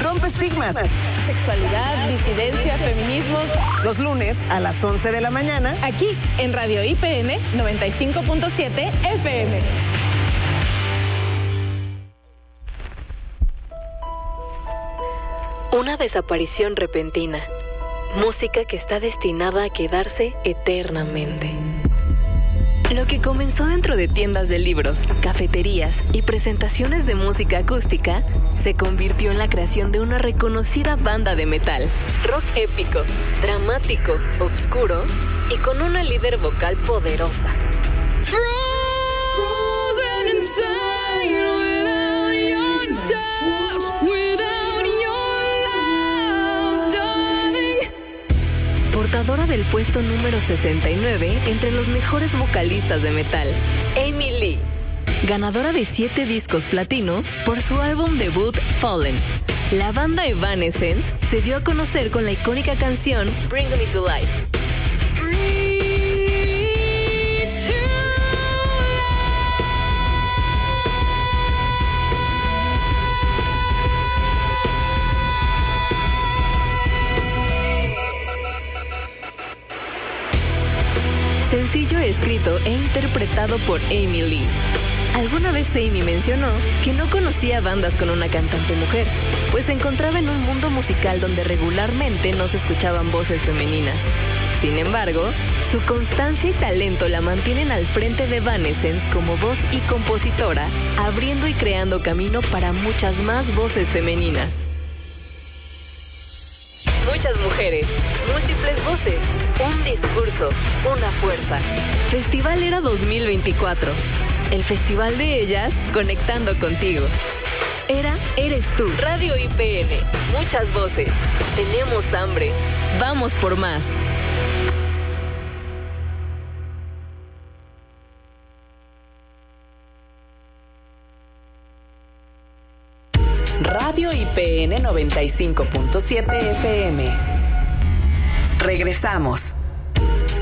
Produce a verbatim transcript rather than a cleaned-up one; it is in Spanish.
rompe estigmas. Sexualidad, disidencia, feminismos. Los lunes a las once de la mañana. Aquí en Radio I P N noventa y cinco punto siete F M. Una desaparición repentina. Música que está destinada a quedarse eternamente. Lo que comenzó dentro de tiendas de libros, cafeterías y presentaciones de música acústica se convirtió en la creación de una reconocida banda de metal. Rock épico, dramático, oscuro y con una líder vocal poderosa. Frozen inside without your touch, without your love, darling. Portadora del puesto número sesenta y nueve entre los mejores vocalistas de metal, Amy Lee. Ganadora de siete discos platino por su álbum debut Fallen. La banda Evanescence se dio a conocer con la icónica canción Bring Me to Life. Sencillo escrito e interpretado por Amy Lee. Alguna vez Amy mencionó que no conocía bandas con una cantante mujer, pues se encontraba en un mundo musical donde regularmente no se escuchaban voces femeninas. Sin embargo, su constancia y talento la mantienen al frente de Evanescence como voz y compositora, abriendo y creando camino para muchas más voces femeninas. Muchas mujeres, múltiples voces, un discurso, una fuerza. Festival Era dos mil veinticuatro. El festival de ellas conectando contigo. Era, eres tú. Radio I P N. Muchas voces. Tenemos hambre. Vamos por más. Radio I P N noventa y cinco punto siete F M. Regresamos.